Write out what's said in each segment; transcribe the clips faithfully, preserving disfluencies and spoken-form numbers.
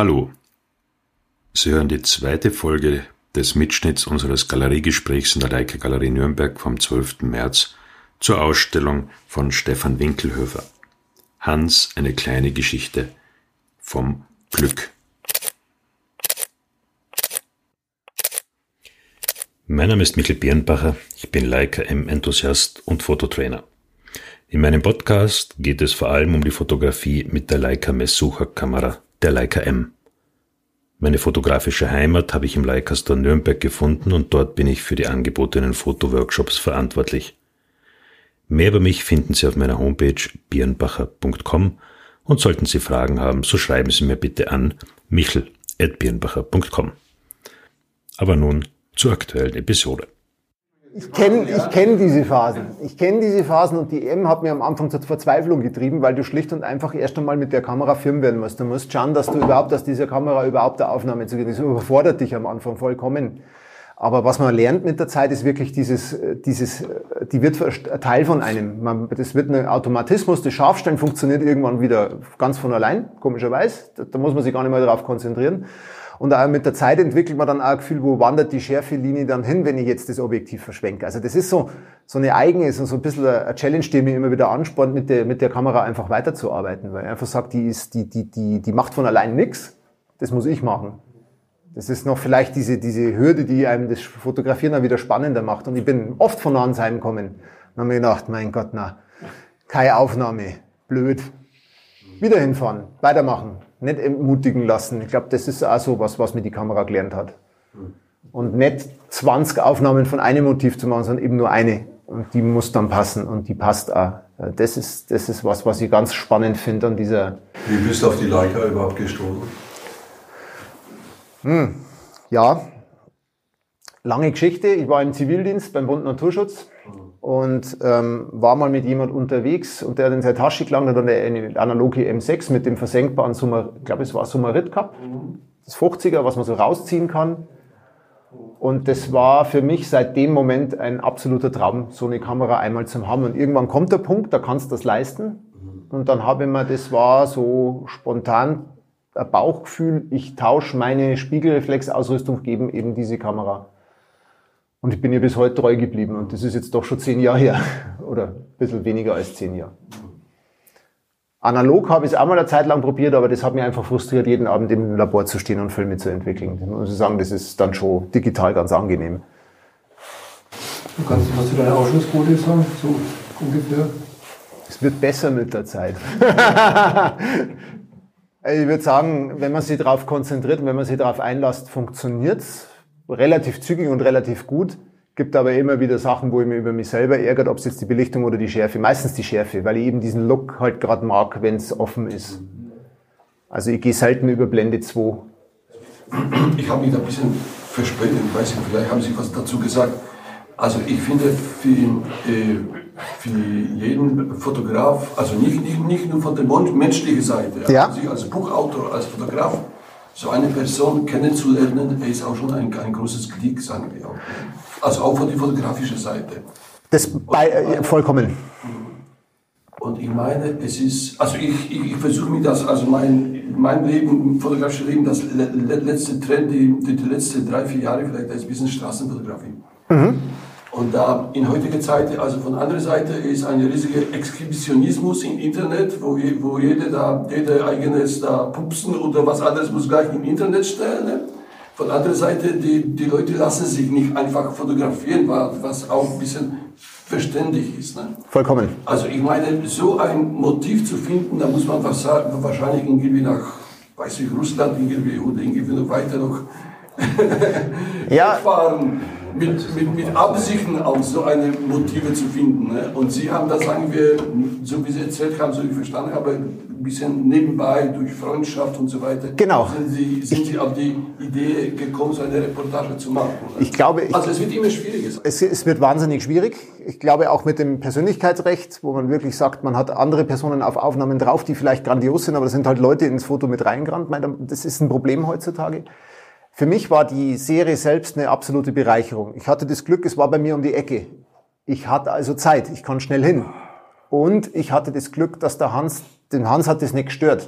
Hallo, Sie hören die zweite Folge des Mitschnitts unseres Galeriegesprächs in der Leica Galerie Nürnberg vom zwölften März zur Ausstellung von Stefan Winkelhofer. Hans, eine kleine Geschichte vom Glück. Mein Name ist Michael Birnbacher, ich bin Leica M-Enthusiast und Fototrainer. In meinem Podcast geht es vor allem um die Fotografie mit der Leica Messsucherkamera, der Leica M. Meine fotografische Heimat habe ich im Leica Store Nürnberg gefunden und dort bin ich für die angebotenen Fotoworkshops verantwortlich. Mehr über mich finden Sie auf meiner Homepage birnbacher punkt com und sollten Sie Fragen haben, so schreiben Sie mir bitte an michel at birnbacher punkt com. Aber nun zur aktuellen Episode. Ich kenne ich kenn diese Phasen. Ich kenne diese Phasen und die M hat mir am Anfang zur Verzweiflung getrieben, weil du schlicht und einfach erst einmal mit der Kamera firm werden musst. Du musst schauen, dass du überhaupt aus dieser Kamera überhaupt eine Aufnahme zu gehen. Das überfordert dich am Anfang vollkommen. Aber was man lernt mit der Zeit ist wirklich dieses, dieses, die wird ein Teil von einem. Man, das wird ein Automatismus. Das Scharfstellen funktioniert irgendwann wieder ganz von allein, komischerweise. Da, da muss man sich gar nicht mehr darauf konzentrieren. Und auch mit der Zeit entwickelt man dann auch ein Gefühl, wo wandert die Schärfelinie dann hin, wenn ich jetzt das Objektiv verschwenke. Also das ist so, so eine eigene, so, so ein bisschen eine Challenge, die mich immer wieder anspornt, mit der, mit der Kamera einfach weiterzuarbeiten. Weil ich einfach sage, die ist, die, die, die, die macht von allein nichts. Das muss ich machen. Das ist noch vielleicht diese, diese Hürde, die einem das Fotografieren dann wieder spannender macht. Und ich bin oft von Ansheim gekommen. Dann habe ich gedacht, mein Gott, na, keine Aufnahme. Blöd. Wieder hinfahren. Weitermachen. Nicht entmutigen lassen. Ich glaube, das ist auch so was, was mir die Kamera gelernt hat. Und nicht zwanzig Aufnahmen von einem Motiv zu machen, sondern eben nur eine. Und die muss dann passen und die passt auch. Das ist, das ist was, was ich ganz spannend finde an dieser... Wie bist du auf die Leica überhaupt gestoßen? Hm, ja, lange Geschichte. Ich war im Zivildienst beim Bund Naturschutz und ähm, war mal mit jemand unterwegs und der hat in seine Tasche gelangt und dann eine analoge M sechs mit dem versenkbaren Summer, ich glaube es war Summarit gehabt, das fünfziger, was man so rausziehen kann. Und das war für mich seit dem Moment ein absoluter Traum, so eine Kamera einmal zu haben. Und irgendwann kommt der Punkt, da kannst du das leisten. Und dann habe ich mir, das war so spontan ein Bauchgefühl, ich tausche meine Spiegelreflexausrüstung gegen eben diese Kamera. Und ich bin ihr bis heute treu geblieben. Und das ist jetzt doch schon zehn Jahre her. Oder ein bisschen weniger als zehn Jahre. Analog habe ich es auch mal eine Zeit lang probiert, aber das hat mich einfach frustriert, jeden Abend im Labor zu stehen und Filme zu entwickeln. Ich muss sagen, das ist dann schon digital ganz angenehm. Du kannst, kannst du deine Ausschlussquote sagen, so ungefähr? Es wird besser mit der Zeit. Ich würde sagen, wenn man sich darauf konzentriert und wenn man sich darauf einlässt, funktioniert es relativ zügig und relativ gut. Gibt aber immer wieder Sachen, wo ich mich über mich selber ärgert, ob es jetzt die Belichtung oder die Schärfe. Meistens die Schärfe, weil ich eben diesen Look halt gerade mag, wenn es offen ist. Also ich gehe selten über Blende zwei. Ich habe mich da ein bisschen verspätet, ich weiß nicht, vielleicht haben Sie was dazu gesagt. Also ich finde für, äh, für jeden Fotograf, also nicht, nicht, nicht nur von der menschlichen Seite, ja. Also ich als Buchautor, als Fotograf, so eine Person kennenzulernen, ist auch schon ein, ein großes Glück, sagen wir auch. Also auch von der fotografischen Seite. Das bei, äh, vollkommen. Und ich meine, es ist, also ich, ich, ich versuche mir das, also mein, mein Leben, fotografisches Leben, das le, le, letzte Trend, die, die, die letzten drei, vier Jahre vielleicht, das ist ein bisschen Straßenfotografie. Mhm. Und da in heutiger Zeit, also von anderer Seite, ist ein riesiger Exhibitionismus im Internet, wo, je, wo jeder da, jeder eigenes da Pupsen oder was anderes muss gleich im Internet stellen. Ne? Von anderer Seite, die, die Leute lassen sich nicht einfach fotografieren, was auch ein bisschen verständlich ist. Ne? Vollkommen. Also ich meine, so ein Motiv zu finden, da muss man was sagen, wahrscheinlich irgendwie nach, weiß ich, Russland irgendwie oder irgendwie noch weiter noch ja. fahren. Mit, mit, mit Absichten auch so eine Motive zu finden. Ne? Und Sie haben das, sagen wir, so wie Sie erzählt haben, so wie ich verstanden habe, ein bisschen nebenbei, durch Freundschaft und so weiter, genau. sind Sie, sind Sie auf die Idee gekommen, so eine Reportage zu machen. Ne? Ich glaube, ich, also es wird immer schwieriger. Es, es wird wahnsinnig schwierig. Ich glaube auch mit dem Persönlichkeitsrecht, wo man wirklich sagt, man hat andere Personen auf Aufnahmen drauf, die vielleicht grandios sind, aber da sind halt Leute ins Foto mit reingerannt. Das ist ein Problem heutzutage. Für mich war die Serie selbst eine absolute Bereicherung. Ich hatte das Glück, es war bei mir um die Ecke. Ich hatte also Zeit, ich kann schnell hin. Und ich hatte das Glück, dass der Hans, den Hans hat das nicht gestört.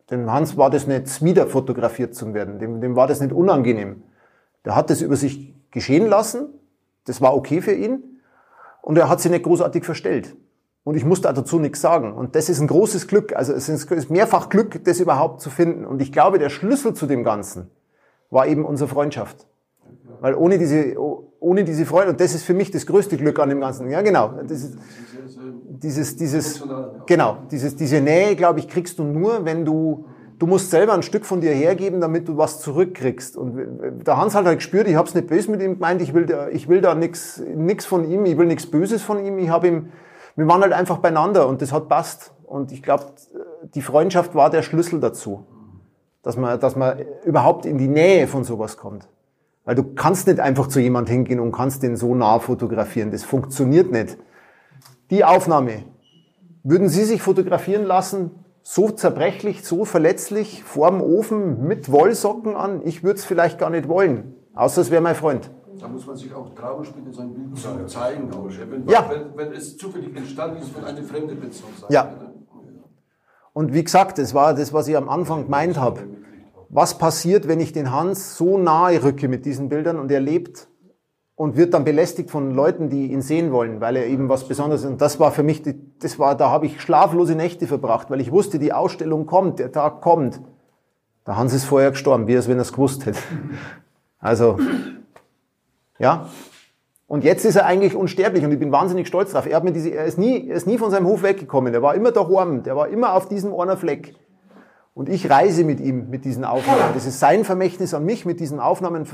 Dem Hans war das nicht wieder fotografiert zu werden. Dem, dem war das nicht unangenehm. Der hat das über sich geschehen lassen. Das war okay für ihn. Und er hat sich nicht großartig verstellt. Und ich musste auch dazu nichts sagen. Und das ist ein großes Glück. Also es ist mehrfach Glück, das überhaupt zu finden. Und ich glaube, der Schlüssel zu dem Ganzen war eben unsere Freundschaft. Weil ohne diese, ohne diese Freunde, und das ist für mich das größte Glück an dem Ganzen. Ja, genau. Das ist, dieses, dieses, genau, dieses, diese Nähe, glaube ich, kriegst du nur, wenn du, du musst selber ein Stück von dir hergeben, damit du was zurückkriegst. Und der Hans hat halt gespürt, ich habe es nicht böse mit ihm gemeint, ich will da, ich will da nichts, nichts von ihm, ich will nichts Böses von ihm, ich habe ihm, wir waren halt einfach beieinander und das hat passt. Und ich glaube, die Freundschaft war der Schlüssel dazu, dass man, dass man überhaupt in die Nähe von sowas kommt. Weil du kannst nicht einfach zu jemand hingehen und kannst den so nah fotografieren. Das funktioniert nicht. Die Aufnahme. Würden Sie sich fotografieren lassen, so zerbrechlich, so verletzlich, vorm Ofen, mit Wollsocken an? Ich würde es vielleicht gar nicht wollen. Außer es wäre mein Freund. Da muss man sich auch trauen, später sein Bild zu zeigen. Auch. Wenn, ja. wenn, wenn es zufällig entstanden ist von einer fremden Person. Ja. Und wie gesagt, das war das, was ich am Anfang gemeint habe. Was passiert, wenn ich den Hans so nahe rücke mit diesen Bildern und er lebt und wird dann belästigt von Leuten, die ihn sehen wollen, weil er eben was Besonderes ist. Und das war für mich, die, das war, da habe ich schlaflose Nächte verbracht, weil ich wusste, die Ausstellung kommt, der Tag kommt. Der Hans ist vorher gestorben, wie als wenn er es gewusst hätte. Also, ja. Und jetzt ist er eigentlich unsterblich und ich bin wahnsinnig stolz drauf. Er hat mir diese, er ist nie, er ist nie von seinem Hof weggekommen. Er war immer daheim, der war immer auf diesem einer Fleck. Und ich reise mit ihm, mit diesen Aufnahmen. Das ist sein Vermächtnis an mich, mit diesen Aufnahmen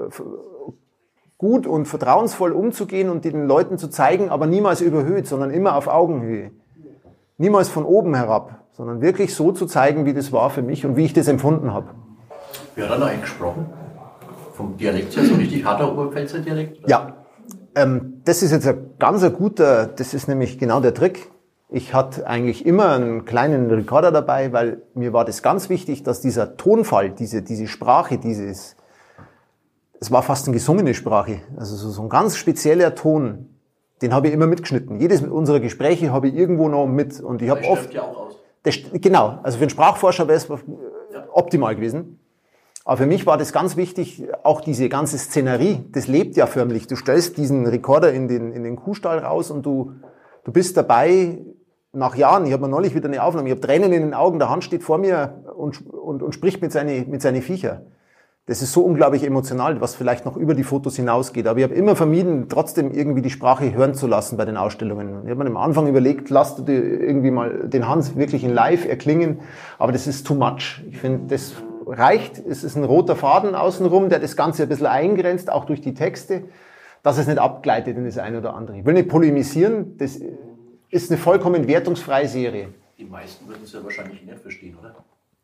gut und vertrauensvoll umzugehen und den Leuten zu zeigen, aber niemals überhöht, sondern immer auf Augenhöhe. Niemals von oben herab, sondern wirklich so zu zeigen, wie das war für mich und wie ich das empfunden habe. Wer hat dann eigentlich gesprochen? Vom Dialekt her, so richtig harter Oberpfälzer Dialekt? Ja, ähm, das ist jetzt ein ganz ein guter, das ist nämlich genau der Trick. Ich hatte eigentlich immer einen kleinen Rekorder dabei, weil mir war das ganz wichtig, dass dieser Tonfall, diese, diese Sprache, dieses, es war fast eine gesungene Sprache, also so, so ein ganz spezieller Ton, den habe ich immer mitgeschnitten. Jedes unserer Gespräche habe ich irgendwo noch mit und ich habe oft, ja auch aus. Das, genau, also für einen Sprachforscher wäre es optimal gewesen. Aber für mich war das ganz wichtig, auch diese ganze Szenerie, das lebt ja förmlich. Du stellst diesen Rekorder in den, in den Kuhstall raus und du, du bist dabei, nach Jahren, ich habe mir neulich wieder eine Aufnahme, ich habe Tränen in den Augen, der Hans steht vor mir und, und, und spricht mit seinen mit seine Viecher. Das ist so unglaublich emotional, was vielleicht noch über die Fotos hinausgeht. Aber ich habe immer vermieden, trotzdem irgendwie die Sprache hören zu lassen bei den Ausstellungen. Ich habe mir am Anfang überlegt, lass du dir irgendwie mal den Hans wirklich in live erklingen, aber das ist too much. Ich finde, das reicht, es ist ein roter Faden außenrum, der das Ganze ein bisschen eingrenzt, auch durch die Texte, dass es nicht abgleitet in das eine oder andere. Ich will nicht polemisieren, das ist eine vollkommen wertungsfreie Serie. Die meisten würden es ja wahrscheinlich nicht verstehen, oder?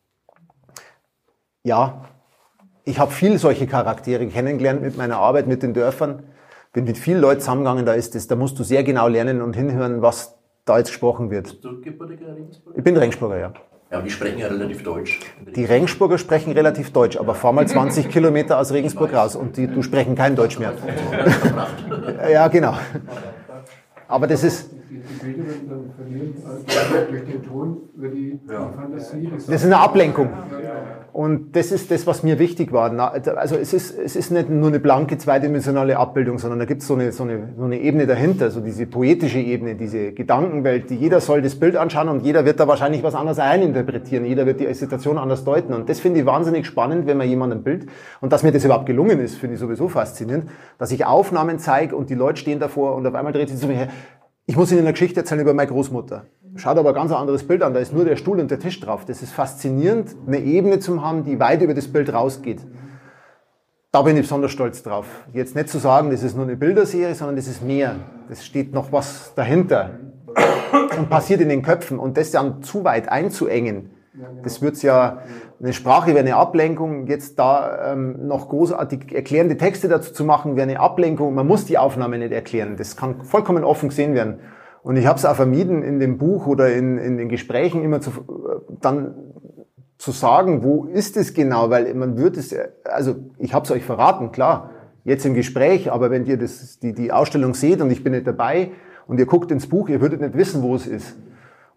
Ja, ich habe viel solche Charaktere kennengelernt mit meiner Arbeit mit den Dörfern. Bin mit vielen Leuten zusammengegangen, da ist das, da musst du sehr genau lernen und hinhören, was da jetzt gesprochen wird. Bist du gebürtiger Regensburger? Ich bin Regensburger, ja. Ja, die sprechen ja relativ Deutsch. Die Regensburger sprechen relativ Deutsch, aber fahr mal zwanzig Kilometer aus Regensburg raus und die, du sprechen kein Deutsch mehr. Ja, genau. Aber das ist... Die Bilder werden dann verlieren, also durch den Ton, über die, ja. die Fantasie. Das ist eine Ablenkung. Und das ist das, was mir wichtig war. Also es ist, es ist nicht nur eine blanke zweidimensionale Abbildung, sondern da gibt es so eine, so, eine, so eine Ebene dahinter, so diese poetische Ebene, diese Gedankenwelt, die jeder soll das Bild anschauen und jeder wird da wahrscheinlich was anderes eininterpretieren, jeder wird die Situation anders deuten. Und das finde ich wahnsinnig spannend, wenn man jemandem ein Bild, und dass mir das überhaupt gelungen ist, finde ich sowieso faszinierend, dass ich Aufnahmen zeige und die Leute stehen davor und auf einmal dreht sich zu mir her, ich muss Ihnen eine Geschichte erzählen über meine Großmutter. Schaut aber ein ganz anderes Bild an, da ist nur der Stuhl und der Tisch drauf. Das ist faszinierend, eine Ebene zu haben, die weit über das Bild rausgeht. Da bin ich besonders stolz drauf. Jetzt nicht zu sagen, das ist nur eine Bilderserie, sondern das ist mehr. Das steht noch was dahinter und passiert in den Köpfen. Und das dann zu weit einzuengen, das wird's ja, eine Sprache wäre eine Ablenkung, jetzt da ähm, noch großartig erklärende Texte dazu zu machen, wäre eine Ablenkung. Man muss die Aufnahme nicht erklären, das kann vollkommen offen gesehen werden. Und ich habe es auch vermieden, in dem Buch oder in, in den Gesprächen immer zu, dann zu sagen, wo ist es genau, weil man würde es, also ich habe es euch verraten, klar, jetzt im Gespräch, aber wenn ihr das, die, die Ausstellung seht und ich bin nicht dabei und ihr guckt ins Buch, ihr würdet nicht wissen, wo es ist.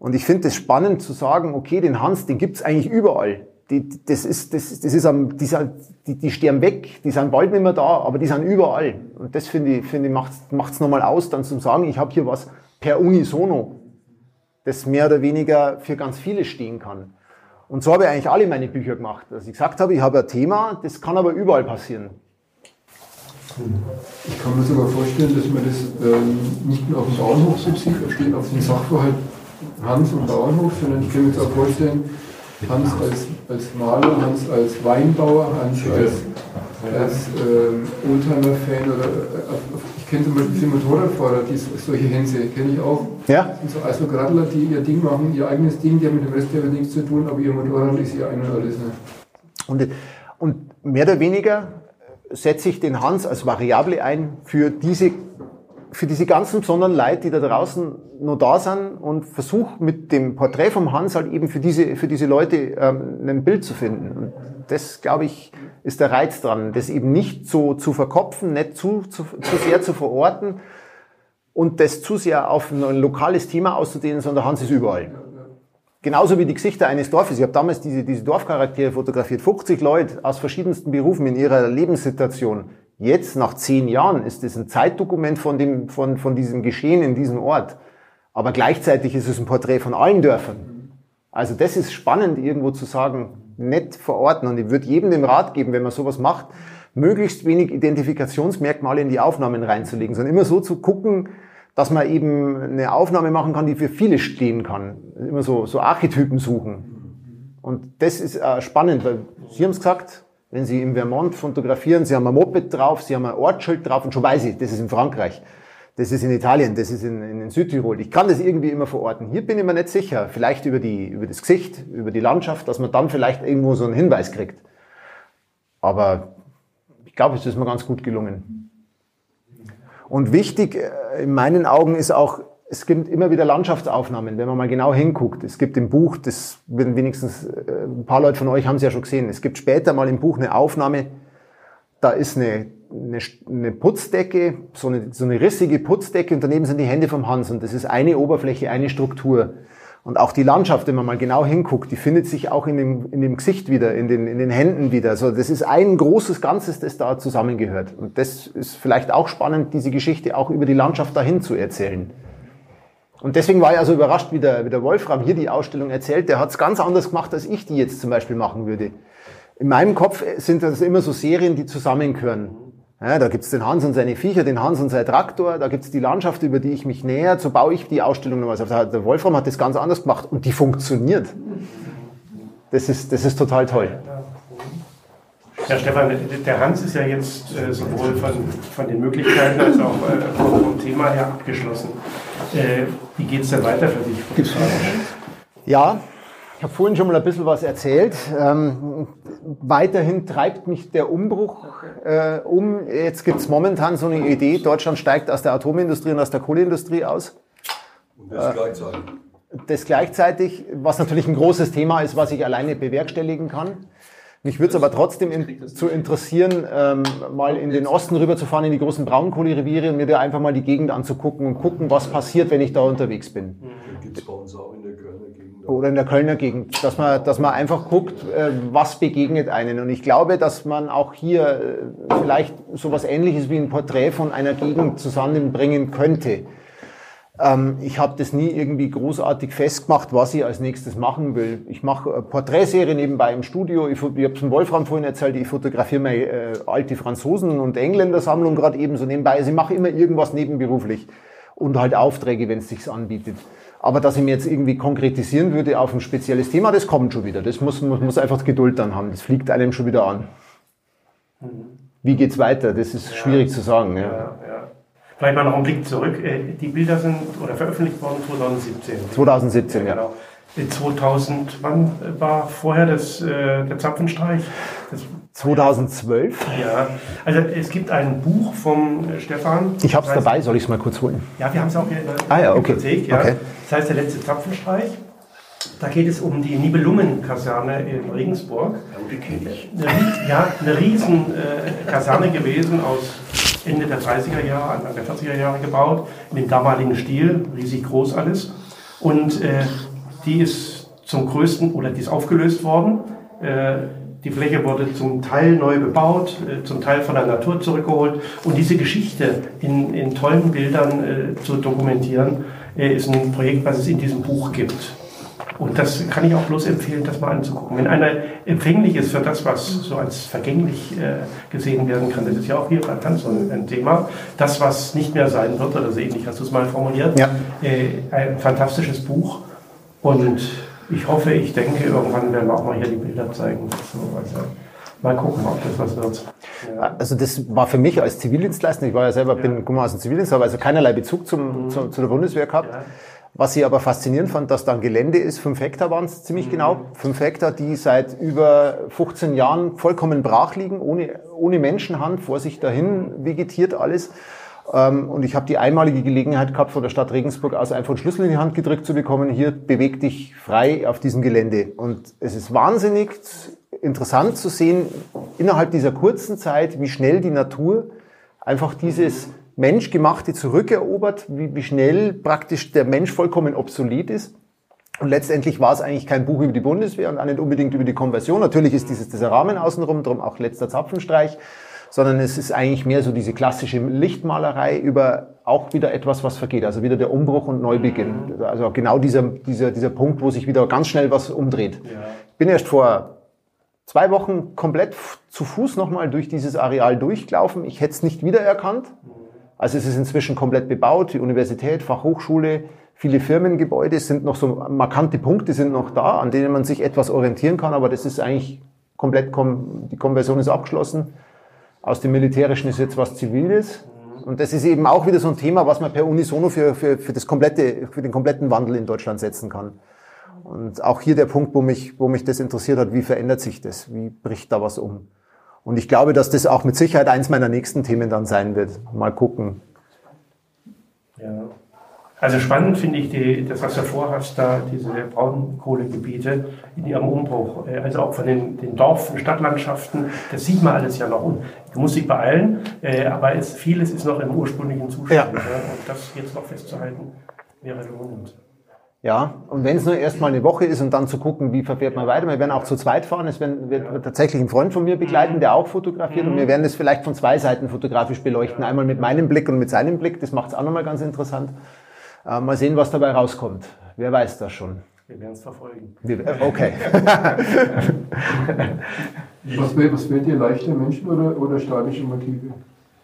Und ich finde es spannend zu sagen, okay, den Hans, den gibt's eigentlich überall. Die, das ist, das, das ist am, die, die, die sterben weg, die sind bald nicht mehr da, aber die sind überall. Und das finde ich, finde ich, macht's, macht's nochmal aus, dann zu sagen, ich habe hier was per Unisono, das mehr oder weniger für ganz viele stehen kann. Und so habe ich eigentlich alle meine Bücher gemacht. Dass ich gesagt habe, ich habe ein Thema, das kann aber überall passieren. Ich kann mir sogar vorstellen, dass man das ähm, nicht nur auf den Bauernhof so sieht, auf den Sachverhalt Hans und Bauernhof, sondern ich kann mir jetzt auch vorstellen, Hans als, als Maler, Hans als Weinbauer, Hans als, als äh, Oldtimer-Fan oder äh, ich kenne zum Beispiel viele Motorradfahrer, die solche Hänse kenne ich auch. Ja. Das sind so Eisbergradler, die ihr Ding machen, ihr eigenes Ding, die haben mit dem Rest ja nichts zu tun, aber ihr Motorrad ist ihr ein und alles. Ne? Und, und mehr oder weniger setze ich den Hans als Variable ein für diese, für diese ganzen besonderen Leute, die da draußen noch da sind und versuche mit dem Porträt vom Hans halt eben für diese, für diese Leute ähm, ein Bild zu finden. Und das, glaube ich, ist der Reiz dran, das eben nicht so zu verkopfen, nicht zu, zu, zu sehr zu verorten und das zu sehr auf ein lokales Thema auszudehnen, sondern Hans ist überall. Genauso wie die Gesichter eines Dorfes. Ich habe damals diese, diese Dorfcharaktere fotografiert, fünfzig Leute aus verschiedensten Berufen in ihrer Lebenssituation. Jetzt, nach zehn Jahren, ist es ein Zeitdokument von, dem, von, von diesem Geschehen in diesem Ort. Aber gleichzeitig ist es ein Porträt von allen Dörfern. Also das ist spannend, irgendwo zu sagen, nicht verorten. Und ich würde jedem den Rat geben, wenn man sowas macht, möglichst wenig Identifikationsmerkmale in die Aufnahmen reinzulegen, sondern immer so zu gucken, dass man eben eine Aufnahme machen kann, die für viele stehen kann. Immer so, so Archetypen suchen. Und das ist äh, spannend, weil Sie haben es gesagt, wenn Sie im Vermont fotografieren, Sie haben ein Moped drauf, Sie haben ein Ortsschild drauf und schon weiß ich, das ist in Frankreich, das ist in Italien, das ist in, in Südtirol. Ich kann das irgendwie immer verorten. Hier bin ich mir nicht sicher. Vielleicht über die, über das Gesicht, über die Landschaft, dass man dann vielleicht irgendwo so einen Hinweis kriegt. Aber ich glaube, es ist mir ganz gut gelungen. Und wichtig in meinen Augen ist auch, es gibt immer wieder Landschaftsaufnahmen, wenn man mal genau hinguckt. Es gibt im Buch, das werden wenigstens ein paar Leute von euch haben es ja schon gesehen, es gibt später mal im Buch eine Aufnahme, da ist eine, eine, eine Putzdecke, so eine, so eine rissige Putzdecke und daneben sind die Hände vom Hans und das ist eine Oberfläche, eine Struktur. Und auch die Landschaft, wenn man mal genau hinguckt, die findet sich auch in dem, in dem Gesicht wieder, in den, in den Händen wieder. Also das ist ein großes Ganzes, das da zusammengehört. Und das ist vielleicht auch spannend, diese Geschichte auch über die Landschaft dahin zu erzählen. Und deswegen war ich also überrascht, wie der, wie der Wolfram hier die Ausstellung erzählt. Der hat es ganz anders gemacht, als ich die jetzt zum Beispiel machen würde. In meinem Kopf sind das immer so Serien, die zusammengehören. Ja, da gibt's den Hans und seine Viecher, den Hans und sein Traktor, da gibt's die Landschaft, über die ich mich näher, so baue ich die Ausstellung nochmal. Also der Wolfram hat das ganz anders gemacht und die funktioniert. Das ist, das ist total toll. Ja, Stefan, der Hans ist ja jetzt äh, sowohl von, von den Möglichkeiten als auch äh, vom Thema her abgeschlossen. Äh, wie geht's denn weiter für dich? Gibt's ja, ich habe vorhin schon mal ein bisschen was erzählt. Ähm, weiterhin treibt mich der Umbruch äh, um. Jetzt gibt's momentan so eine Idee, Deutschland steigt aus der Atomindustrie und aus der Kohleindustrie aus. Und das äh, gleichzeitig. Das gleichzeitig, was natürlich ein großes Thema ist, was ich alleine bewerkstelligen kann. Mich würde es aber trotzdem in, zu interessieren, ähm, mal in den Osten rüberzufahren, in die großen Braunkohlereviere und mir da einfach mal die Gegend anzugucken und gucken, was passiert, wenn ich da unterwegs bin. Gibt es bei uns auch in der Kölner Gegend. Oder in der Kölner Gegend, dass man, dass man einfach guckt, äh, was begegnet einen. Und ich glaube, dass man auch hier äh, vielleicht sowas Ähnliches wie ein Porträt von einer Gegend zusammenbringen könnte. Ähm, ich habe das nie irgendwie großartig festgemacht, was ich als nächstes machen will. Ich mache eine Porträtserie nebenbei im Studio. Ich, ich habe es dem Wolfram vorhin erzählt, ich fotografiere meine äh, alte Franzosen- und Engländer-Sammlung gerade eben so nebenbei. Also ich mache immer irgendwas nebenberuflich und halt Aufträge, wenn es sich anbietet. Aber dass ich mir jetzt irgendwie konkretisieren würde auf ein spezielles Thema, das kommt schon wieder. Das muss man muss einfach Geduld dann haben. Das fliegt einem schon wieder an. Wie geht's weiter? Das ist schwierig zu sagen. Ja. Ja, ja. Vielleicht mal noch einen Blick zurück. Die Bilder sind oder veröffentlicht worden zwanzig siebzehn. zwanzig siebzehn, ja. Genau. zweitausend, wann war vorher das, äh, der Zapfenstreich? Das, zwanzig zwölf? Ja, also es gibt ein Buch vom Stefan. Ich habe es das heißt, dabei, soll ich es mal kurz holen? Ja, wir haben es auch hier in der ah, ja, okay. Bibliothek. Ja. Okay. Das heißt der letzte Zapfenstreich. Da geht es um die Nibelungen-Kaserne in Regensburg. Eine, ja, eine riesen äh, Kaserne gewesen, aus Ende der dreißiger Jahre, Anfang der vierziger Jahre gebaut, in dem damaligen Stil, riesig groß alles. Und äh, die ist zum größten, oder die ist aufgelöst worden. Äh, die Fläche wurde zum Teil neu bebaut, äh, zum Teil von der Natur zurückgeholt. Und diese Geschichte in, in tollen Bildern äh, zu dokumentieren, äh, ist ein Projekt, was es in diesem Buch gibt. Und das kann ich auch bloß empfehlen, das mal anzugucken. Wenn einer empfänglich ist für das, was so als vergänglich äh, gesehen werden kann, das ist ja auch hier bei Tanz ein Thema, das, was nicht mehr sein wird, oder so ähnlich hast du es mal formuliert, ja. äh, ein fantastisches Buch. Und ich hoffe, ich denke, irgendwann werden wir auch mal hier die Bilder zeigen. So, also mal gucken, ob das was wird. Ja. Also das war für mich als Zivildienstleister, ich war ja selber, ja. bin komme aus dem Zivildienst, habe also keinerlei Bezug zum, mhm. zu, zu der Bundeswehr gehabt. Ja. Was ich aber faszinierend fand, dass da ein Gelände ist, fünf Hektar waren es ziemlich mhm. genau, fünf Hektar, die seit über fünfzehn Jahren vollkommen brach liegen, ohne, ohne Menschenhand, vor sich dahin vegetiert alles. Und ich habe die einmalige Gelegenheit gehabt, von der Stadt Regensburg aus einfach einen Schlüssel in die Hand gedrückt zu bekommen, hier beweg dich frei auf diesem Gelände. Und es ist wahnsinnig interessant zu sehen, innerhalb dieser kurzen Zeit, wie schnell die Natur einfach dieses Menschgemachte zurückerobert, wie, wie schnell praktisch der Mensch vollkommen obsolet ist. Und letztendlich war es eigentlich kein Buch über die Bundeswehr und auch nicht unbedingt über die Konversion. Natürlich ist dieses dieser Rahmen außenrum, darum auch letzter Zapfenstreich, sondern es ist eigentlich mehr so diese klassische Lichtmalerei über auch wieder etwas, was vergeht, also wieder der Umbruch und Neubeginn. Also genau dieser, dieser, dieser Punkt, wo sich wieder ganz schnell was umdreht. Ja. Ich bin erst vor zwei Wochen komplett zu Fuß nochmal durch dieses Areal durchgelaufen. Ich hätte es nicht wiedererkannt. Also es ist inzwischen komplett bebaut, die Universität, Fachhochschule, viele Firmengebäude, es sind noch so markante Punkte sind noch da, an denen man sich etwas orientieren kann, aber das ist eigentlich komplett, die Konversion ist abgeschlossen. Aus dem Militärischen ist jetzt was Ziviles. Und das ist eben auch wieder so ein Thema, was man per Unisono für, für, für, das komplette, für den kompletten Wandel in Deutschland setzen kann. Und auch hier der Punkt, wo mich, wo mich das interessiert hat, wie verändert sich das? Wie bricht da was um? Und ich glaube, dass das auch mit Sicherheit eins meiner nächsten Themen dann sein wird. Mal gucken. Ja. Also spannend finde ich die, das, was du vorhast, da diese Braunkohlegebiete in ihrem Umbruch. Also auch von den, den Dorf- und Stadtlandschaften, das sieht man alles ja noch. Und du musst dich beeilen, aber es, vieles ist noch im ursprünglichen Zustand. Ja. Und das jetzt noch festzuhalten, wäre lohnend. Ja, und wenn es nur erstmal eine Woche ist und dann zu gucken, wie verfährt man weiter. Wir werden auch zu zweit fahren. Es wird, wird tatsächlich ein Freund von mir begleiten, der auch fotografiert. Und wir werden es vielleicht von zwei Seiten fotografisch beleuchten. Einmal mit meinem Blick und mit seinem Blick. Das macht es auch nochmal ganz interessant. Äh, mal sehen, was dabei rauskommt. Wer weiß das schon. Wir werden es verfolgen. Okay. was, was fällt dir leichter, Menschen oder, oder statische Motive?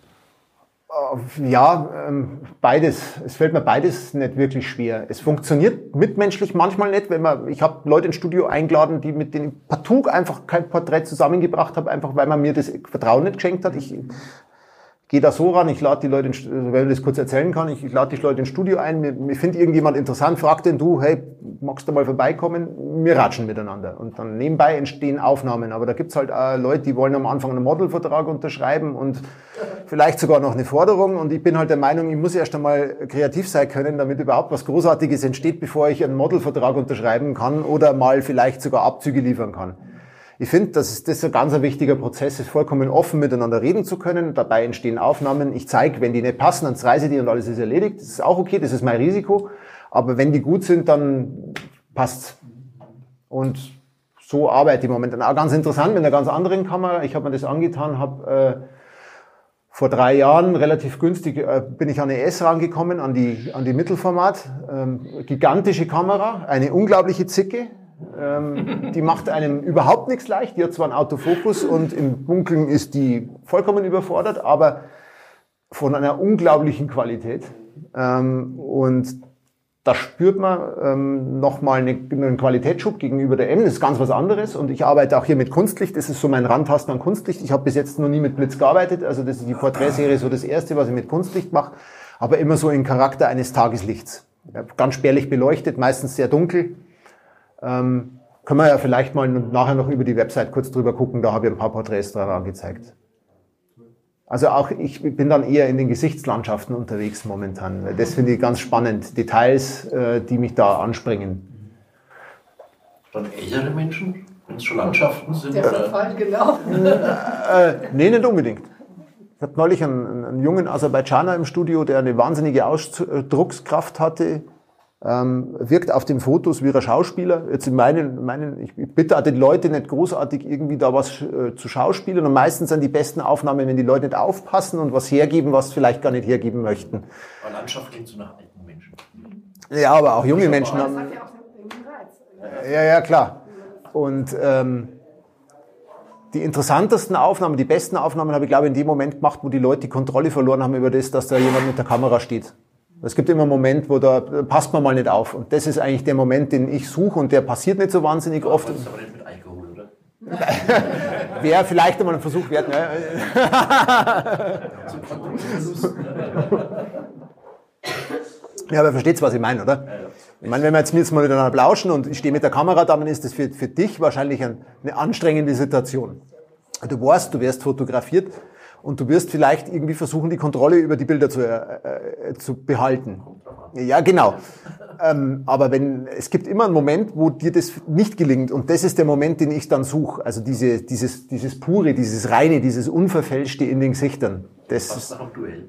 Ja, beides. Es fällt mir beides nicht wirklich schwer. Es funktioniert mitmenschlich manchmal nicht, wenn man, ich habe Leute ins Studio eingeladen, die mit denen ich partout einfach kein Porträt zusammengebracht habe, einfach weil man mir das Vertrauen nicht geschenkt hat. Ich gehe da so ran, ich lade die Leute, in, wenn ich das kurz erzählen kann, ich, ich lade die Leute ins Studio ein, mir, mir findet irgendjemand interessant, fragt den du, hey, magst du mal vorbeikommen? Wir ratschen miteinander. Und dann nebenbei entstehen Aufnahmen. Aber da gibt's halt auch Leute, die wollen am Anfang einen Modelvertrag unterschreiben und vielleicht sogar noch eine Forderung. Und ich bin halt der Meinung, ich muss erst einmal kreativ sein können, damit überhaupt was Großartiges entsteht, bevor ich einen Modelvertrag unterschreiben kann oder mal vielleicht sogar Abzüge liefern kann. Ich finde, dass es, das ein ganz ein wichtiger Prozess ist, vollkommen offen miteinander reden zu können. Dabei entstehen Aufnahmen. Ich zeige, wenn die nicht passen, dann reise die und alles ist erledigt. Das ist auch okay, das ist mein Risiko. Aber wenn die gut sind, dann passt's. Und so arbeite ich momentan. Auch ganz interessant mit einer ganz anderen Kamera. Ich habe mir das angetan, habe äh, vor drei Jahren relativ günstig äh, bin ich an eine S rangekommen, an die an die Mittelformat. Ähm, gigantische Kamera, eine unglaubliche Zicke. Ähm, die macht einem überhaupt nichts leicht. Die hat zwar einen Autofokus und im Dunkeln ist die vollkommen überfordert, aber von einer unglaublichen Qualität. Ähm, und da spürt man ähm, nochmal eine, einen Qualitätsschub gegenüber der M. Das ist ganz was anderes. Und ich arbeite auch hier mit Kunstlicht. Das ist so mein Randtasten an Kunstlicht. Ich habe bis jetzt noch nie mit Blitz gearbeitet. Also das ist die Porträtserie so das Erste, was ich mit Kunstlicht mache. Aber immer so im Charakter eines Tageslichts. Ja, ganz spärlich beleuchtet, meistens sehr dunkel. Ähm, können wir ja vielleicht mal nachher noch über die Website kurz drüber gucken, da habe ich ein paar Porträts dran angezeigt. Also auch ich bin dann eher in den Gesichtslandschaften unterwegs momentan. Das finde ich ganz spannend. Details, äh, die mich da anspringen. Dann ältere Menschen, wenn es schon Landschaften sind? Der Verfall, genau. Äh, nee, nicht unbedingt. Ich hatte neulich einen, einen jungen Aserbaidschaner im Studio, der eine wahnsinnige Ausdruckskraft hatte. Ähm, wirkt auf den Fotos wie ein Schauspieler. Jetzt in meinen, meinen, ich bitte auch die Leute nicht großartig irgendwie da was äh, zu schauspielen. Und meistens sind die besten Aufnahmen, wenn die Leute nicht aufpassen und was hergeben, was vielleicht gar nicht hergeben möchten. Aber Landschaft klingt so nach alten Menschen. Ja, aber auch junge Menschen Das haben. hat ja auch einen Reiz. Ja, ja, klar. Und ähm, die interessantesten Aufnahmen, die besten Aufnahmen habe ich, glaube ich, in dem Moment gemacht, wo die Leute die Kontrolle verloren haben über das, dass da jemand mit der Kamera steht. Es gibt immer einen Moment, wo da passt man mal nicht auf. Und das ist eigentlich der Moment, den ich suche und der passiert nicht so wahnsinnig oft. Das ist aber nicht mit Alkohol, oder? Wäre vielleicht einmal ein Versuch wert. Ne? Ja, aber versteht's, was ich meine, oder? Ich meine, wenn wir jetzt jetzt mal miteinander plauschen und ich stehe mit der Kamera da, dann ist das für, für dich wahrscheinlich ein, eine anstrengende Situation. Du weißt, du wirst fotografiert und du wirst vielleicht irgendwie versuchen, die Kontrolle über die Bilder zu, äh, zu behalten. Ja, genau. Ähm, aber wenn, es gibt immer einen Moment, wo dir das nicht gelingt und das ist der Moment, den ich dann suche. Also diese, dieses, dieses pure, dieses reine, dieses unverfälschte in den Gesichtern. Das ist nach dem Duell.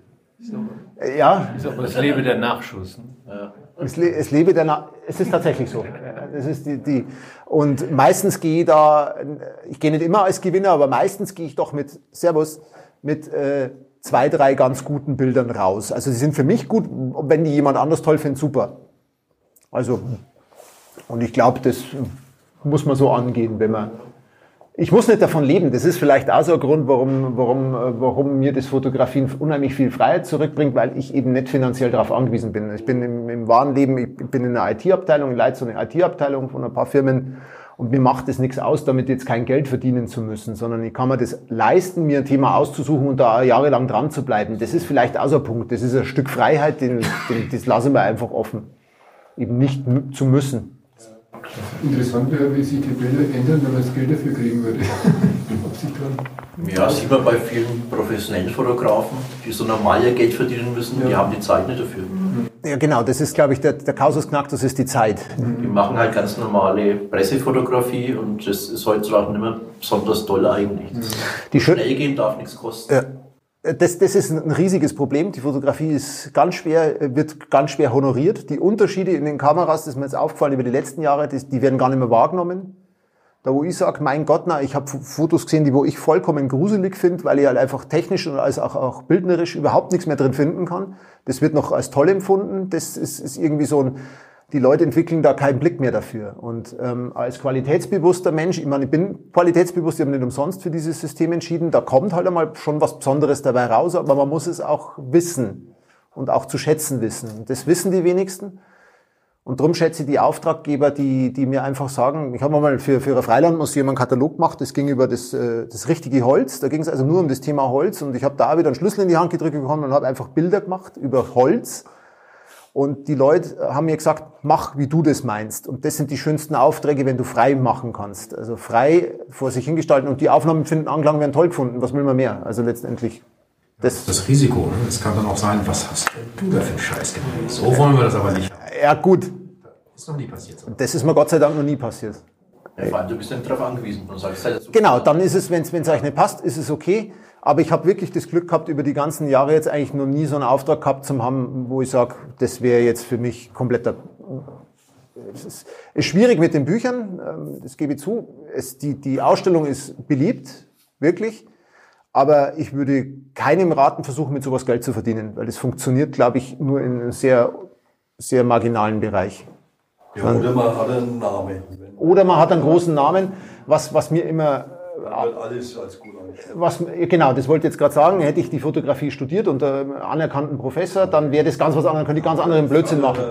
Ja. Ist aber das Leben der Nachschuss. Ne? Ja. Es, le es lebe danach, es ist tatsächlich so. Das ist die, die, und meistens gehe ich da, ich gehe nicht immer als Gewinner, aber meistens gehe ich doch mit, Servus, mit äh, zwei, drei ganz guten Bildern raus. Also sie sind für mich gut, wenn die jemand anders toll findet, super. Also, und ich glaube, das muss man so angehen, wenn man, ich muss nicht davon leben. Das ist vielleicht auch so ein Grund, warum, warum, warum mir das Fotografieren unheimlich viel Freiheit zurückbringt, weil ich eben nicht finanziell darauf angewiesen bin. Ich bin im, im wahren Leben, ich bin in einer I T-Abteilung, ich leite so eine I T-Abteilung von ein paar Firmen und mir macht es nichts aus, damit jetzt kein Geld verdienen zu müssen, sondern ich kann mir das leisten, mir ein Thema auszusuchen und da jahrelang dran zu bleiben. Das ist vielleicht auch so ein Punkt. Das ist ein Stück Freiheit, den, den, das lassen wir einfach offen. Eben nicht zu müssen. Interessant wäre, wie sich die Bilder ändern, wenn man das Geld dafür kriegen würde. Ob sich dran Ja, sieht man bei vielen professionellen Fotografen, die so normal ihr Geld verdienen müssen, ja. Die haben die Zeit nicht dafür. Ja, genau, das ist, glaube ich, der, der Kausus Knacktus ist die Zeit. Die machen halt ganz normale Pressefotografie und das ist heutzutage nicht mehr besonders toll eigentlich. Die Schnell gehen darf nichts kosten. Ja. Das, das ist ein riesiges Problem. Die Fotografie ist ganz schwer, wird ganz schwer honoriert. Die Unterschiede in den Kameras, das ist mir jetzt aufgefallen über die letzten Jahre, die, die werden gar nicht mehr wahrgenommen. Da wo ich sage, mein Gott, na, ich habe Fotos gesehen, die wo ich vollkommen gruselig finde, weil ich halt einfach technisch und als auch, auch bildnerisch überhaupt nichts mehr drin finden kann. Das wird noch als toll empfunden. Das ist, ist irgendwie so ein, die Leute entwickeln da keinen Blick mehr dafür. Und ähm, als qualitätsbewusster Mensch, ich meine, ich bin qualitätsbewusst, ich habe nicht umsonst für dieses System entschieden, da kommt halt einmal schon was Besonderes dabei raus, aber man muss es auch wissen und auch zu schätzen wissen. Das wissen die wenigsten. Und darum schätze ich die Auftraggeber, die, die mir einfach sagen, ich habe mal für, für ein Freilandmuseum einen Katalog gemacht, das ging über das, das richtige Holz, da ging es also nur um das Thema Holz und ich habe da wieder einen Schlüssel in die Hand gedrückt bekommen und habe einfach Bilder gemacht über Holz. Und die Leute haben mir gesagt, mach, wie du das meinst. Und das sind die schönsten Aufträge, wenn du frei machen kannst. Also frei vor sich hingestalten. Und die Aufnahmen finden Anklang, werden toll gefunden. Was will man mehr? Also letztendlich. Das, das Risiko, ne? Das kann dann auch sein, was hast du da für einen Scheiß gemacht? So wollen wir das aber nicht. Ja, gut. Das ist noch nie passiert. So. Das ist mir Gott sei Dank noch nie passiert. Ja, vor allem, du bist nicht darauf angewiesen. Du sagst, halt so genau, dann ist es, wenn es euch nicht passt, ist es okay. Aber ich habe wirklich das Glück gehabt, über die ganzen Jahre jetzt eigentlich noch nie so einen Auftrag gehabt zu haben, wo ich sage, das wäre jetzt für mich kompletter. Es ist, ist schwierig mit den Büchern, das gebe ich zu. Es, die, die Ausstellung ist beliebt, wirklich. Aber ich würde keinem raten, versuchen, mit sowas Geld zu verdienen, weil das funktioniert, glaube ich, nur in einem sehr, sehr marginalen Bereich. Ja, oder man hat einen Namen. Oder man hat einen großen Namen, was, was mir immer... Alles als gut Was, genau, das wollte ich jetzt gerade sagen. Hätte ich die Fotografie studiert unter einem anerkannten Professor, dann wäre das ganz was anderes, könnte ich ganz anderen Blödsinn machen.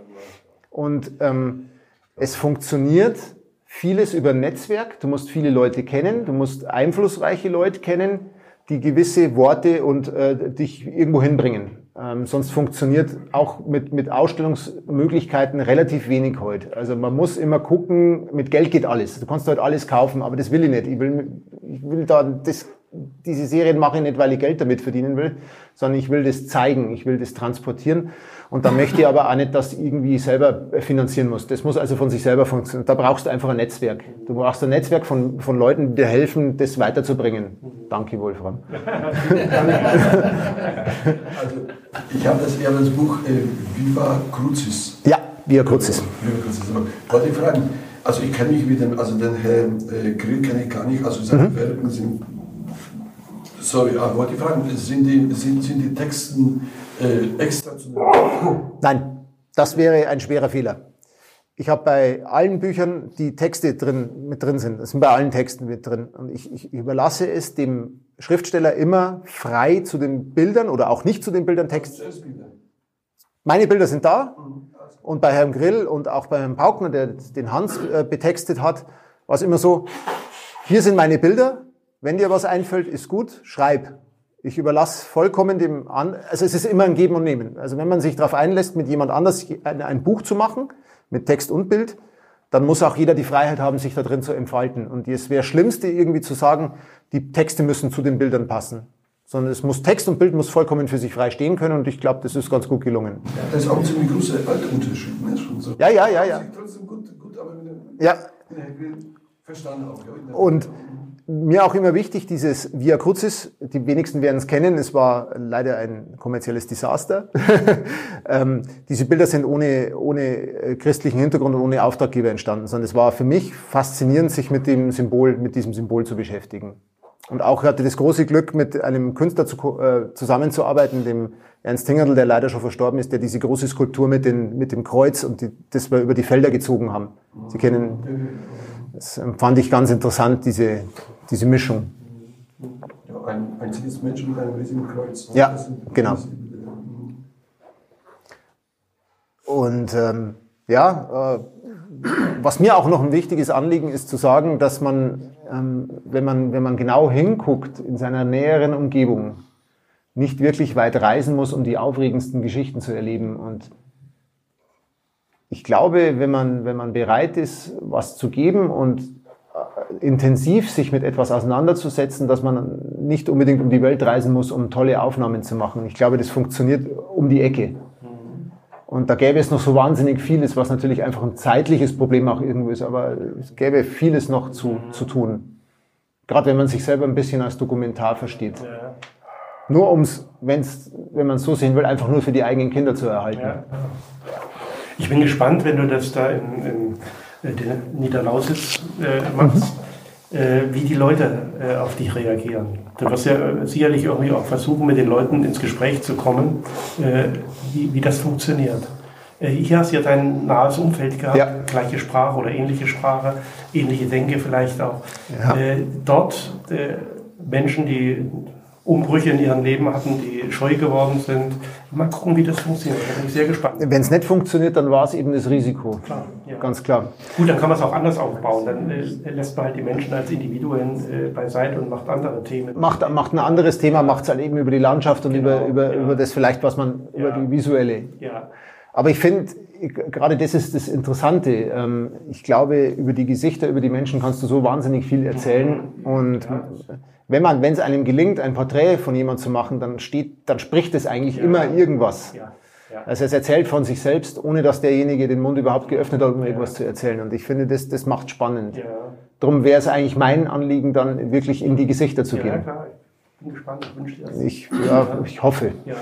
Und ähm, es funktioniert vieles über ein Netzwerk. Du musst viele Leute kennen, du musst einflussreiche Leute kennen, die gewisse Worte und äh, dich irgendwo hinbringen. Ähm, sonst funktioniert auch mit, mit Ausstellungsmöglichkeiten relativ wenig heute. Also man muss immer gucken, mit Geld geht alles. Du kannst heute alles kaufen, aber das will ich nicht. Ich will, ich will da das, diese Serien mache ich nicht, weil ich Geld damit verdienen will, sondern ich will das zeigen, ich will das transportieren. Und da möchte ich aber auch nicht, dass ich irgendwie selber finanzieren muss. Das muss also von sich selber funktionieren. Da brauchst du einfach ein Netzwerk. Du brauchst ein Netzwerk von, von Leuten, die dir helfen, das weiterzubringen. Danke, Wolfram. Also, ich habe das, ich hab das Buch äh, Viva Crucis. Ja, Via Crucis. Via Crucis. Wollte ich fragen, also ich kenne mich mit dem, also den Herrn äh, Grill kenne ich gar nicht, also seine mhm. Werke sind, sorry, aber wollte ich fragen, sind die, sind, sind die Texten äh, extra zu dem? Nein, das wäre ein schwerer Fehler. Ich habe bei allen Büchern die Texte drin, mit drin sind. Das sind bei allen Texten mit drin. Und ich, ich überlasse es dem Schriftsteller immer frei zu den Bildern oder auch nicht zu den Bildern Text. Meine Bilder sind da. Und bei Herrn Grill und auch bei Herrn Paukner, der den Hans äh, betextet hat, war es immer so, hier sind meine Bilder. Wenn dir was einfällt, ist gut, schreib. Ich überlasse vollkommen dem an. Also es ist immer ein Geben und Nehmen. Also wenn man sich darauf einlässt, mit jemand anders ein, ein Buch zu machen, mit Text und Bild, dann muss auch jeder die Freiheit haben, sich da drin zu entfalten. Und es wäre Schlimmste, irgendwie zu sagen, die Texte müssen zu den Bildern passen. Sondern es muss, Text und Bild muss vollkommen für sich frei stehen können und ich glaube, das ist ganz gut gelungen. Ja, das ist auch ein ziemlich großer Alterunterschied, ne? Schon so. Ja, ja, ja, ja. Trotzdem gut, gut, aber mit dem, ja. Verstanden auch. Ja. Und mir auch immer wichtig, dieses Via Crucis, die wenigsten werden es kennen, es war leider ein kommerzielles Desaster. ähm, diese Bilder sind ohne, ohne christlichen Hintergrund und ohne Auftraggeber entstanden, sondern es war für mich faszinierend, sich mit dem Symbol, mit diesem Symbol zu beschäftigen. Und auch hatte das große Glück, mit einem Künstler zu, äh, zusammenzuarbeiten, dem Ernst Hingerl, der leider schon verstorben ist, der diese große Skulptur mit, den, mit dem Kreuz und die, das wir über die Felder gezogen haben. Sie kennen, das fand ich ganz interessant, diese, diese Mischung. Ja, ein einziges Mensch mit einem riesigen Kreuz. Ja, genau. Und ähm, ja, äh, was mir auch noch ein wichtiges Anliegen ist, zu sagen, dass man, ähm, wenn man, wenn man genau hinguckt in seiner näheren Umgebung, nicht wirklich weit reisen muss, um die aufregendsten Geschichten zu erleben. Und ich glaube, wenn man, wenn man bereit ist, was zu geben und äh, intensiv sich mit etwas auseinanderzusetzen, dass man nicht unbedingt um die Welt reisen muss, um tolle Aufnahmen zu machen. Ich glaube, das funktioniert um die Ecke. Und da gäbe es noch so wahnsinnig vieles, was natürlich einfach ein zeitliches Problem auch irgendwo ist, aber es gäbe vieles noch zu, zu tun. Gerade wenn man sich selber ein bisschen als Dokumentar versteht. Ja. Nur ums, wenn's, wenn man es so sehen will, einfach nur für die eigenen Kinder zu erhalten. Ja. Ich bin gespannt, wenn du das da in, in, in Niederlausitz äh, machst, mhm. äh, wie die Leute äh, auf dich reagieren. Du wirst ja sicherlich irgendwie auch versuchen, mit den Leuten ins Gespräch zu kommen, äh, wie, wie das funktioniert. Äh, hier hast du ja dein nahes Umfeld gehabt, ja. Gleiche Sprache oder ähnliche Sprache, ähnliche Denke vielleicht auch. Ja. Äh, dort äh, Menschen, die Umbrüche in ihrem Leben hatten, die scheu geworden sind. Mal gucken, wie das funktioniert. Da bin ich sehr gespannt. Wenn es nicht funktioniert, dann war es eben das Risiko. Klar, ja. Ganz klar. Gut, dann kann man es auch anders aufbauen. Dann äh, lässt man halt die Menschen als Individuen äh, beiseite und macht andere Themen. Macht, macht ein anderes Thema, macht es halt eben über die Landschaft und genau, über, über, ja. über das vielleicht, was man, ja. über die visuelle. Ja. Aber ich finde, gerade das ist das Interessante. Ich glaube, über die Gesichter, über die Menschen kannst du so wahnsinnig viel erzählen. Und wenn man, wenn es einem gelingt, ein Porträt von jemandem zu machen, dann steht, dann spricht es eigentlich ja. immer irgendwas. Ja. Ja. Also es erzählt von sich selbst, ohne dass derjenige den Mund überhaupt geöffnet hat, um irgendwas ja. zu erzählen. Und ich finde, das, das macht spannend. Ja. Darum wäre es eigentlich mein Anliegen, dann wirklich in die Gesichter zu ja, gehen. Ja, klar. Ich bin gespannt. Ich wünsche dir das. Ich, ja, ich hoffe. Ja.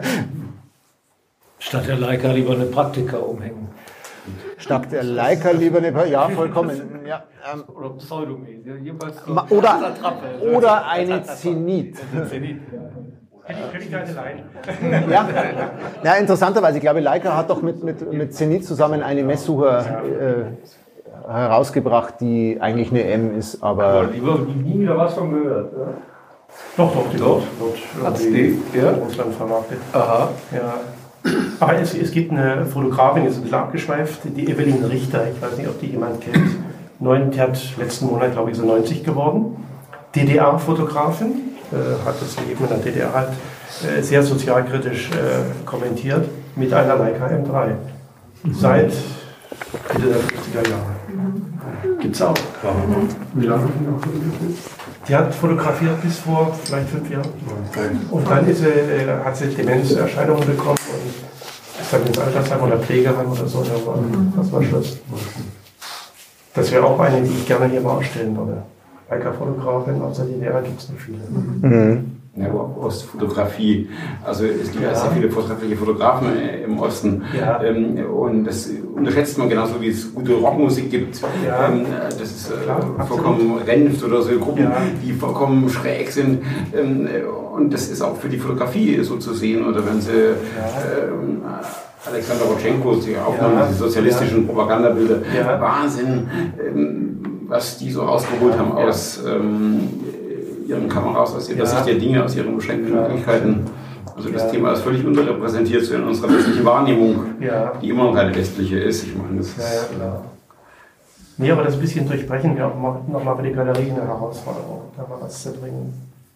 Statt der Leica lieber eine Praktika umhängen. Statt der Leica lieber eine Praktika, ja, vollkommen. Ja, ähm, oder Pseudomäßig. So oder, oder eine Zenit. Hätte ich keine Leica. Ja. Ja, interessanterweise, ich glaube, Leica hat doch mit, mit, mit Zenit zusammen eine Messsucher äh, herausgebracht, die eigentlich eine M ist, aber... Ich habe nie wieder was von gehört. Ja? Doch, doch, die doch. Hat die? Ja. Russland vermarktet. Aha. Ja. Aber es, es gibt eine Fotografin, die ist ein bisschen abgeschweift, die Evelyn Richter, ich weiß nicht, ob die jemand kennt. Neun, die hat letzten Monat, glaube ich, so neunzig geworden. D D R-Fotografin, äh, hat das Leben in der D D R halt äh, sehr sozialkritisch äh, kommentiert, mit einer Leica M drei. Seit Mitte der fünfziger Jahre. Gibt's auch. Mhm. Wie lange hat die noch fotografiert? Die hat fotografiert bis vor vielleicht fünf Jahren. Und dann ist sie, äh, hat sie Demenzerscheinungen bekommen und ist dann ins Altersheim oder Pflegeheim oder so. Das war, das war Schluss. Das wäre auch eine, die ich gerne hier mal ausstellen würde. Leica-Fotografin aus der D D R gibt es nicht viele. Mhm. Ja, Ostfotografie. Also es gibt ja sehr viele fortschrittliche Fotografen im Osten. Ja. Ähm, und das unterschätzt man genauso, wie es gute Rockmusik gibt. Ja. Ähm, das ist äh, Klar, vollkommen Renft oder so Gruppen, ja. die vollkommen schräg sind. Ähm, und das ist auch für die Fotografie so zu sehen. Oder wenn sie ja. ähm, Alexander Rodchenko, die Aufnahmen ja. dieser sozialistischen ja. Propagandabilder, ja. Wahnsinn, ähm, was die so rausgeholt haben ja. aus ähm, ihren Kameras, aus ihrer ja. Sicht der Dinge, aus ihren beschränkten ja. Möglichkeiten. Also das ja. Thema ist völlig unterrepräsentiert so in unserer westlichen Wahrnehmung, ja. die immer noch eine westliche ist. Ich meine, das ja, ja, klar. Nee, aber das ein bisschen durchbrechen wir auch nochmal für die Galerie eine Herausforderung, da mal was zu bringen.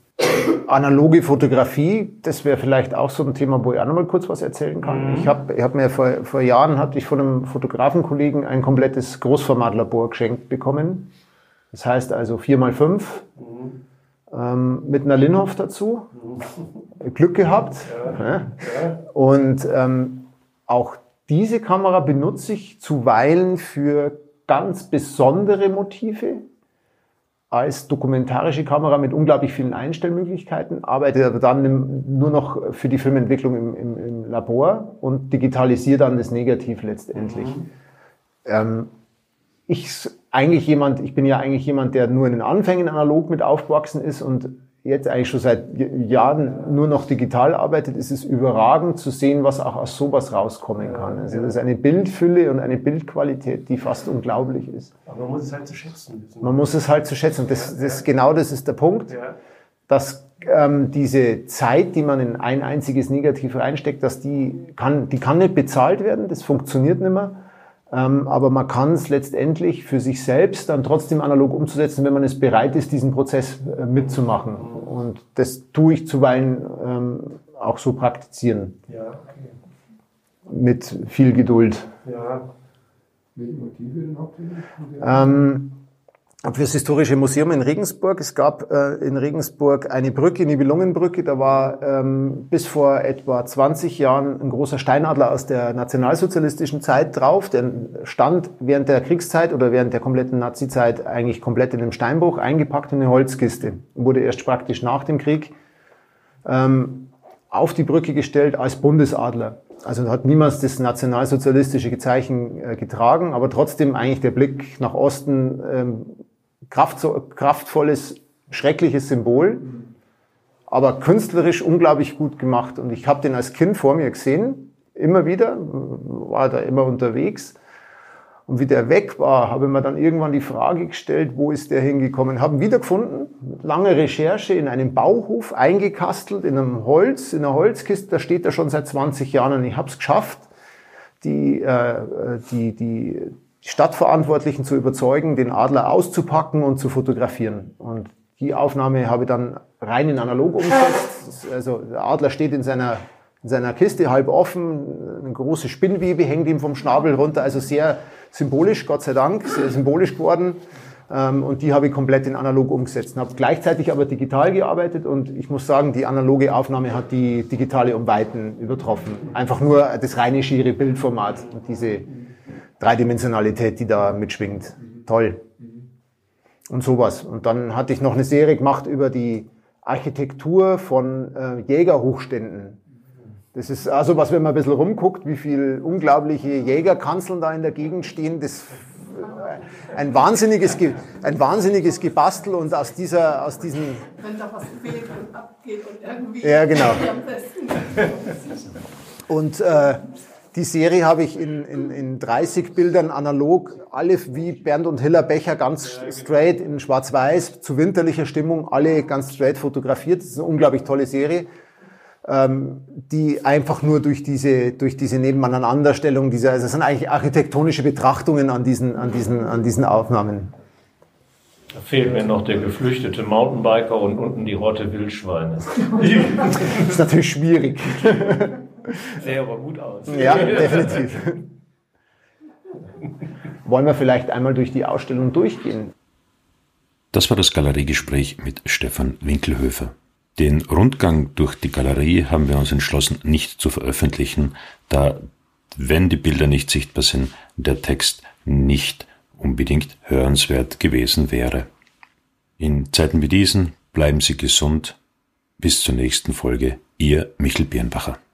Analoge Fotografie, das wäre vielleicht auch so ein Thema, wo ich auch noch mal kurz was erzählen kann. Mhm. Ich habe ich hab mir vor, vor Jahren hatte ich von einem Fotografenkollegen ein komplettes Großformatlabor geschenkt bekommen. Das heißt also vier mal fünf mhm. ähm, mit einer Linhof dazu. Mhm. Glück gehabt. Ja. Ja. Und ähm, auch diese Kamera benutze ich zuweilen für ganz besondere Motive. Als dokumentarische Kamera mit unglaublich vielen Einstellmöglichkeiten, arbeite aber dann nur noch für die Filmentwicklung im, im, im Labor und digitalisiere dann das Negativ letztendlich. Mhm. Ähm, ich, eigentlich jemand, ich bin ja eigentlich jemand, der nur in den Anfängen analog mit aufgewachsen ist und jetzt eigentlich schon seit Jahren nur noch digital arbeitet, ist es überragend zu sehen, was auch aus sowas rauskommen kann. Also das ist eine Bildfülle und eine Bildqualität, die fast unglaublich ist. Aber man muss es halt zu schätzen wissen. Man muss es halt zu schätzen. Das, das, genau das ist der Punkt, ja. dass ähm, diese Zeit, die man in ein einziges Negativ reinsteckt, dass die kann, die kann nicht bezahlt werden, das funktioniert nicht mehr. Ähm, aber man kann es letztendlich für sich selbst dann trotzdem analog umzusetzen, wenn man es bereit ist, diesen Prozess äh, mitzumachen. Und das tue ich zuweilen ähm, auch so praktizieren. Ja, okay. Mit viel Geduld. Ja. Welche Motive denn hauptsächlich? Ähm, für das Historische Museum in Regensburg. Es gab äh, in Regensburg eine Brücke, Nibelungenbrücke. Da war ähm, bis vor etwa zwanzig Jahren ein großer Steinadler aus der nationalsozialistischen Zeit drauf. Der stand während der Kriegszeit oder während der kompletten Nazizeit eigentlich komplett in einem Steinbruch, eingepackt in eine Holzkiste. Wurde erst praktisch nach dem Krieg ähm, auf die Brücke gestellt als Bundesadler. Also hat niemals das nationalsozialistische Zeichen äh, getragen, aber trotzdem eigentlich der Blick nach Osten, ähm, kraft, kraftvolles, schreckliches Symbol, aber künstlerisch unglaublich gut gemacht. Und ich habe den als Kind vor mir gesehen, immer wieder, war da immer unterwegs. Und wie der weg war, habe ich mir dann irgendwann die Frage gestellt, wo ist der hingekommen? Haben wiedergefunden, lange Recherche, in einem Bauhof, eingekastelt, in einem Holz, in einer Holzkiste, da steht er schon seit zwanzig Jahren und ich habe es geschafft, die, äh, die, die Stadtverantwortlichen zu überzeugen, den Adler auszupacken und zu fotografieren. Und die Aufnahme habe ich dann rein in analog umgesetzt. Also der Adler steht in seiner, in seiner Kiste, halb offen, eine große Spinnwebe hängt ihm vom Schnabel runter, also sehr symbolisch, Gott sei Dank, sehr symbolisch geworden. Und die habe ich komplett in analog umgesetzt. Habe gleichzeitig aber digital gearbeitet und ich muss sagen, die analoge Aufnahme hat die digitale um Weiten übertroffen. Einfach nur das reine schiere Bildformat und diese Dreidimensionalität, die da mitschwingt. Toll. Und sowas. Und dann hatte ich noch eine Serie gemacht über die Architektur von äh, Jägerhochständen. Das ist also was, wenn man ein bisschen rumguckt, wie viele unglaubliche Jägerkanzeln da in der Gegend stehen. Das äh, ein wahnsinniges, ein wahnsinniges Gebastel und aus dieser, aus diesen. Wenn da was fehlt und abgeht und irgendwie. Ja, genau. Am besten. Und äh, die Serie habe ich in, in, in dreißig Bildern analog, alle wie Bernd und Hiller Becher, ganz straight in schwarz-weiß, zu winterlicher Stimmung, alle ganz straight fotografiert. Das ist eine unglaublich tolle Serie, ähm, die einfach nur durch diese, durch diese Nebenaneinanderstellung, diese, also es sind eigentlich architektonische Betrachtungen an diesen, an diesen, an diesen Aufnahmen. Da fehlt mir noch der geflüchtete Mountainbiker und unten die Rotte Wildschweine. Das ist natürlich schwierig. Sähe aber gut aus. Ja, definitiv. Wollen wir vielleicht einmal durch die Ausstellung durchgehen? Das war das Galeriegespräch mit Stefan Winkelhöfer. Den Rundgang durch die Galerie haben wir uns entschlossen, nicht zu veröffentlichen, da, wenn die Bilder nicht sichtbar sind, der Text nicht unbedingt hörenswert gewesen wäre. In Zeiten wie diesen bleiben Sie gesund Bis zur nächsten Folge. Ihr Michel Birnbacher.